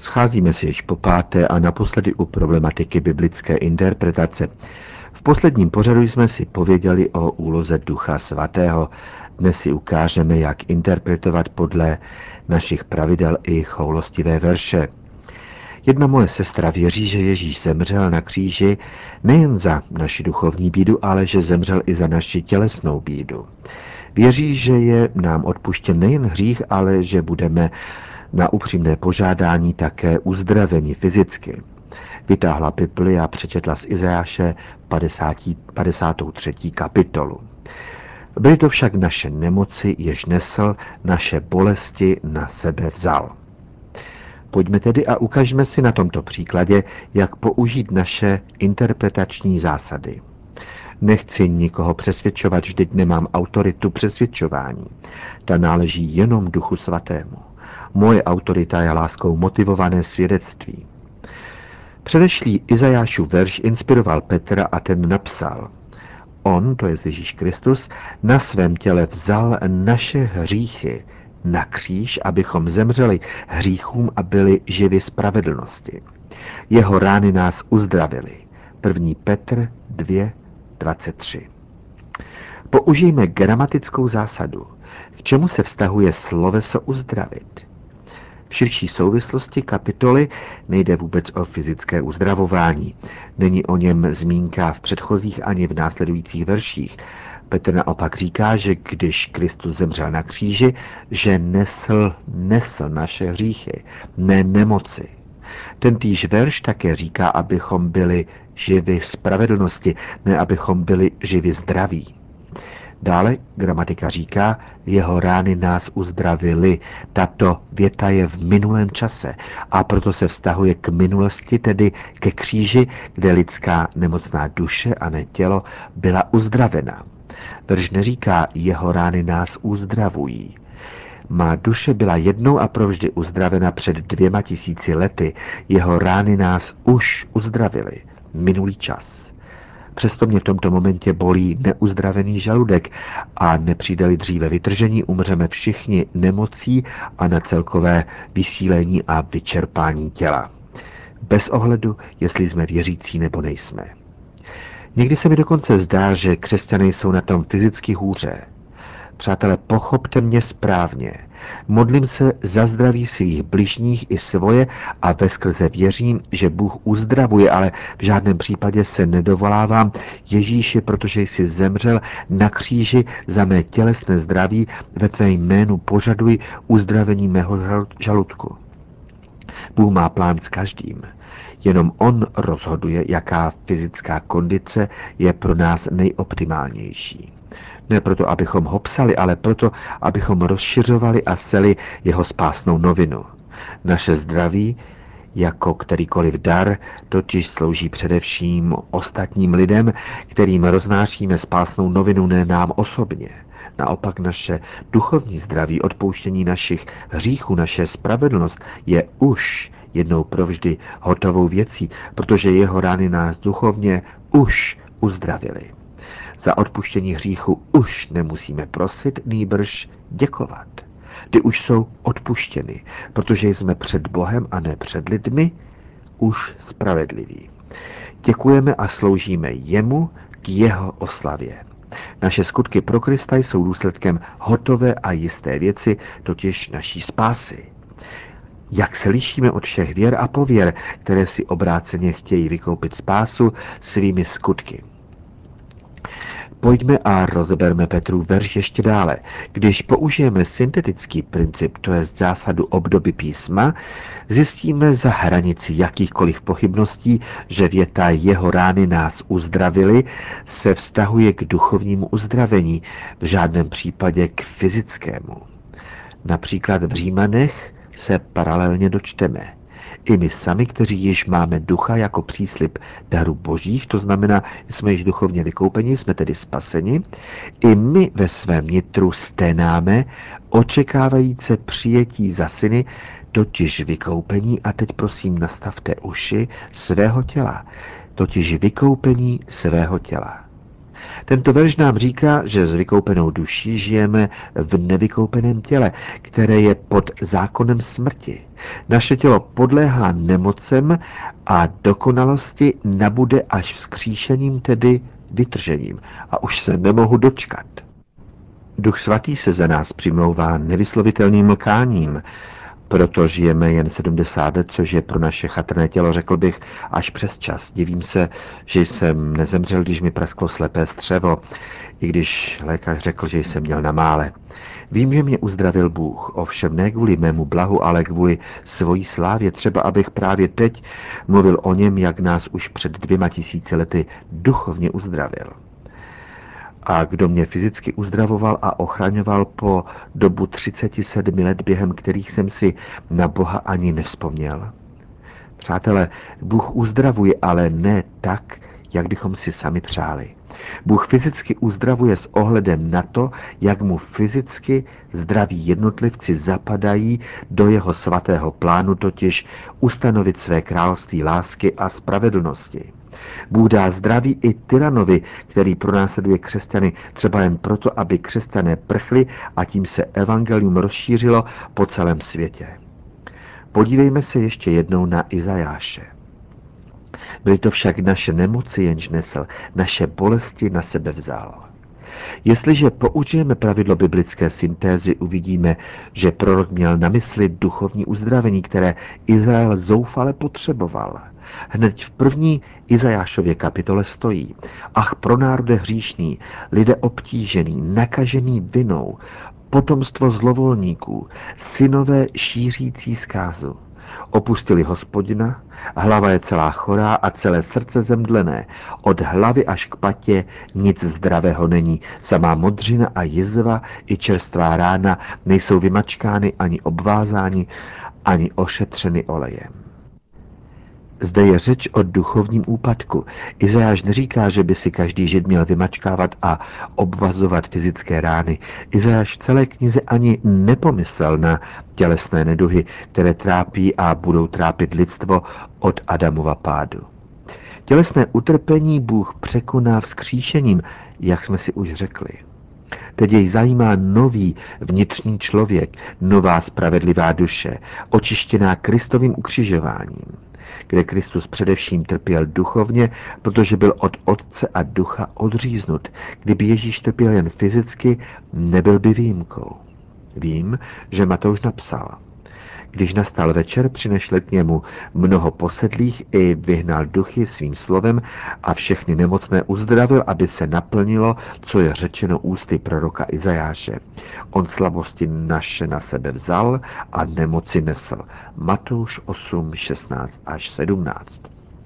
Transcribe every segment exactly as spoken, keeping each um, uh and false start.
Scházíme se již po páté a naposledy u problematiky biblické interpretace. V posledním pořadu jsme si pověděli o úloze Ducha Svatého. Dnes si ukážeme, jak interpretovat podle našich pravidel i choulostivé verše. Jedna moje sestra věří, že Ježíš zemřel na kříži nejen za naši duchovní bídu, ale že zemřel i za naši tělesnou bídu. Věří, že je nám odpuštěn nejen hřích, ale že budeme na upřímné požádání také uzdraveni fyzicky. Vytáhla Bibli a přečetla z Izajáše padesátou třetí kapitolu. Byly to však naše nemoci, jež nesl, naše bolesti na sebe vzal. Pojďme tedy a ukažme si na tomto příkladě, jak použít naše interpretační zásady. Nechci nikoho přesvědčovat, vždyť nemám autoritu přesvědčování. Ta náleží jenom Duchu Svatému. Moje autorita je láskou motivované svědectví. Předešlý Izajášův verš inspiroval Petra a ten napsal: On, to je Ježíš Kristus, na svém těle vzal naše hříchy na kříž, abychom zemřeli hříchům a byli živi spravedlnosti. Jeho rány nás uzdravily. první Petr dva dvacet tři. Použijme gramatickou zásadu. K čemu se vztahuje sloveso uzdravit? V širší souvislosti kapitoly nejde vůbec o fyzické uzdravování. Není o něm zmínka v předchozích ani v následujících verších. Petr naopak říká, že když Kristus zemřel na kříži, že nesl, nesl naše hříchy, ne nemoci. Tentýž verš také říká, abychom byli živi spravedlnosti, ne abychom byli živi zdraví. Dále gramatika říká, jeho rány nás uzdravily. Tato věta je v minulém čase a proto se vztahuje k minulosti, tedy ke kříži, kde lidská nemocná duše a ne tělo byla uzdravena. Verš neříká, jeho rány nás uzdravují. Má duše byla jednou a provždy uzdravena před dvěma tisíci lety. Jeho rány nás už uzdravily. Minulý čas. Přesto mě v tomto momentě bolí neuzdravený žaludek a nepřijde-li dříve vytržení, umřeme všichni nemocí a na celkové vysílení a vyčerpání těla. Bez ohledu, jestli jsme věřící nebo nejsme. Někdy se mi dokonce zdá, že křesťané jsou na tom fyzicky hůře. Přátelé, pochopte mě správně. Modlím se za zdraví svých bližních i svoje a veskrze věřím, že Bůh uzdravuje, ale v žádném případě se nedovolávám Ježíši, protože jsi zemřel na kříži za mé tělesné zdraví, ve tvé jménu požaduji uzdravení mého žaludku. Bůh má plán s každým. Jenom on rozhoduje, jaká fyzická kondice je pro nás nejoptimálnější. Ne proto, abychom ho psali, ale proto, abychom rozšiřovali a seli jeho spásnou novinu. Naše zdraví, jako kterýkoliv dar, totiž slouží především ostatním lidem, kterým roznášíme spásnou novinu, ne nám osobně. Naopak naše duchovní zdraví, odpouštění našich hříchů, naše spravedlnost je už jednou provždy hotovou věcí, protože jeho rány nás duchovně už uzdravily. Za odpuštění hříchu už nemusíme prosit, nýbrž děkovat. Ty už jsou odpuštěny, protože jsme před Bohem a ne před lidmi už spravedliví. Děkujeme a sloužíme jemu k jeho oslavě. Naše skutky pro Krista jsou důsledkem hotové a jisté věci, totiž naší spásy. Jak se lišíme od všech věr a pověr, které si obráceně chtějí vykoupit spásu svými skutky. Pojďme a rozeberme Petrův verš ještě dále. Když použijeme syntetický princip, to je zásadu obdoby písma, zjistíme za hranici jakýchkoliv pochybností, že věta jeho rány nás uzdravily se vztahuje k duchovnímu uzdravení, v žádném případě k fyzickému. Například v Římanech se paralelně dočteme. I my sami, kteří již máme ducha jako příslib daru božích, to znamená, že jsme již duchovně vykoupeni, jsme tedy spaseni, i my ve svém nitru sténáme, očekávajíce přijetí za syny, totiž vykoupení, a teď prosím nastavte uši svého těla, totiž vykoupení svého těla. Tento verš nám říká, že s vykoupenou duší žijeme v nevykoupeném těle, které je pod zákonem smrti. Naše tělo podléhá nemocem a dokonalosti nabude až vzkříšením, tedy vytržením. A už se nemohu dočkat. Duch svatý se za nás přimlouvá nevyslovitelným mlkáním, proto žijeme jen sedmdesát let, což je pro naše chatrné tělo, řekl bych, až přes čas. Divím se, že jsem nezemřel, když mi prasklo slepé střevo, i když lékař řekl, že jsem měl na mále. Vím, že mě uzdravil Bůh, ovšem ne kvůli mému blahu, ale kvůli svojí slávě, třeba abych právě teď mluvil o něm, jak nás už před dvěma tisíci lety duchovně uzdravil. A kdo mě fyzicky uzdravoval a ochraňoval po dobu třicet sedm let, během kterých jsem si na Boha ani nevzpomněl. Přátelé, Bůh uzdravuje, ale ne tak, jak bychom si sami přáli. Bůh fyzicky uzdravuje s ohledem na to, jak mu fyzicky zdraví jednotlivci zapadají do jeho svatého plánu, totiž ustanovit své království lásky a spravedlnosti. Bůh dá zdraví i tyranovi, který pronásleduje křesťany, třeba jen proto, aby křesťané prchli a tím se evangelium rozšířilo po celém světě. Podívejme se ještě jednou na Izajáše. Byly to však naše nemoci, jenž nesl, naše bolesti na sebe vzal. Jestliže použijeme pravidlo biblické syntézy, uvidíme, že prorok měl na mysli duchovní uzdravení, které Izrael zoufale potřeboval. Hned v první Izajášově kapitole stojí: Ach, pro národe hříšný, lidé obtížený, nakažený vinou, potomstvo zlovolníků, synové šířící zkázu. Opustili Hospodina, hlava je celá chorá a celé srdce zemdlené. Od hlavy až k patě nic zdravého není. Samá modřina a jizva i čerstvá rána nejsou vymačkány ani obvázáni, ani ošetřeny olejem. Zde je řeč o duchovním úpadku. Izajáš neříká, že by si každý žid měl vymačkávat a obvazovat fyzické rány. Izajáš v celé knize ani nepomyslel na tělesné neduhy, které trápí a budou trápit lidstvo od Adamova pádu. Tělesné utrpení Bůh překoná vzkříšením, jak jsme si už řekli. Teď jej zajímá nový vnitřní člověk, nová spravedlivá duše, očištěná Kristovým ukřižováním, kde Kristus především trpěl duchovně, protože byl od Otce a Ducha odříznut. Kdyby Ježíš trpěl jen fyzicky, nebyl by výjimkou. Vím, že Matouš napsal: Když nastal večer, přinesl k němu mnoho posedlých i vyhnal duchy svým slovem a všechny nemocné uzdravil, aby se naplnilo, co je řečeno ústy proroka Izajáše. On slabosti naše na sebe vzal a nemoci nesl. Matouš osm, šestnáct až sedmnáct.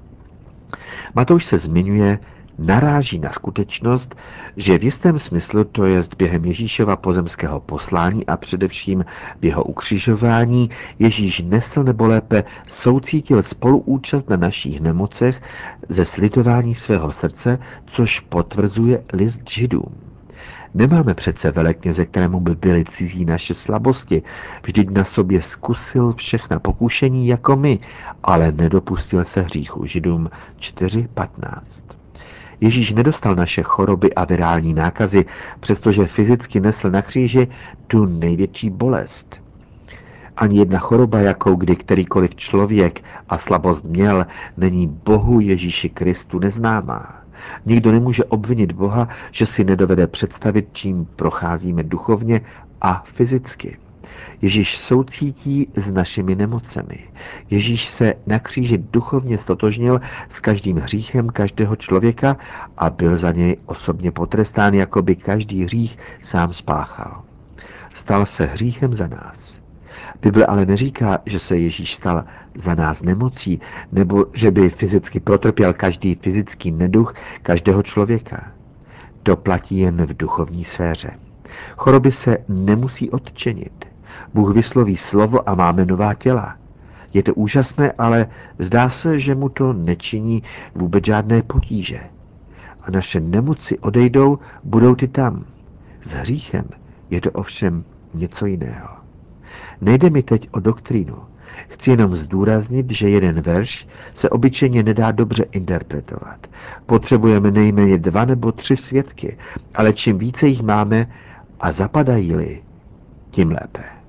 Matouš se zmiňuje, naráží na skutečnost, že v jistém smyslu, to jest během Ježíšova pozemského poslání a především v jeho ukřižování, Ježíš nesl nebo lépe soucítil spoluúčast na našich nemocech ze slitování svého srdce, což potvrzuje list Židům. Nemáme přece velekněze, kterému by byly cizí naše slabosti. Vždyť na sobě zkusil všechna pokušení jako my, ale nedopustil se hříchu. Židům čtyři patnáct. Ježíš nedostal naše choroby a virální nákazy, přestože fyzicky nesl na kříži tu největší bolest. Ani jedna choroba, jakou kdy kterýkoliv člověk a slabost měl, není Bohu Ježíši Kristu neznámá. Nikdo nemůže obvinit Boha, že si nedovede představit, čím procházíme duchovně a fyzicky. Ježíš soucítí s našimi nemocemi. Ježíš se na kříži duchovně stotožnil s každým hříchem každého člověka a byl za něj osobně potrestán, jako by každý hřích sám spáchal. Stal se hříchem za nás. Bible ale neříká, že se Ježíš stal za nás nemocí, nebo že by fyzicky protrpěl každý fyzický neduch každého člověka. To platí jen v duchovní sféře. Choroby se nemusí odčinit. Bůh vysloví slovo a máme nová těla. Je to úžasné, ale zdá se, že mu to nečiní vůbec žádné potíže. A naše nemoci odejdou, budou ty tam. S hříchem je to ovšem něco jiného. Nejde mi teď o doktrínu. Chci jenom zdůraznit, že jeden verš se obyčejně nedá dobře interpretovat. Potřebujeme nejméně dva nebo tři svědky, ale čím více jich máme a zapadají-li, tím lépe.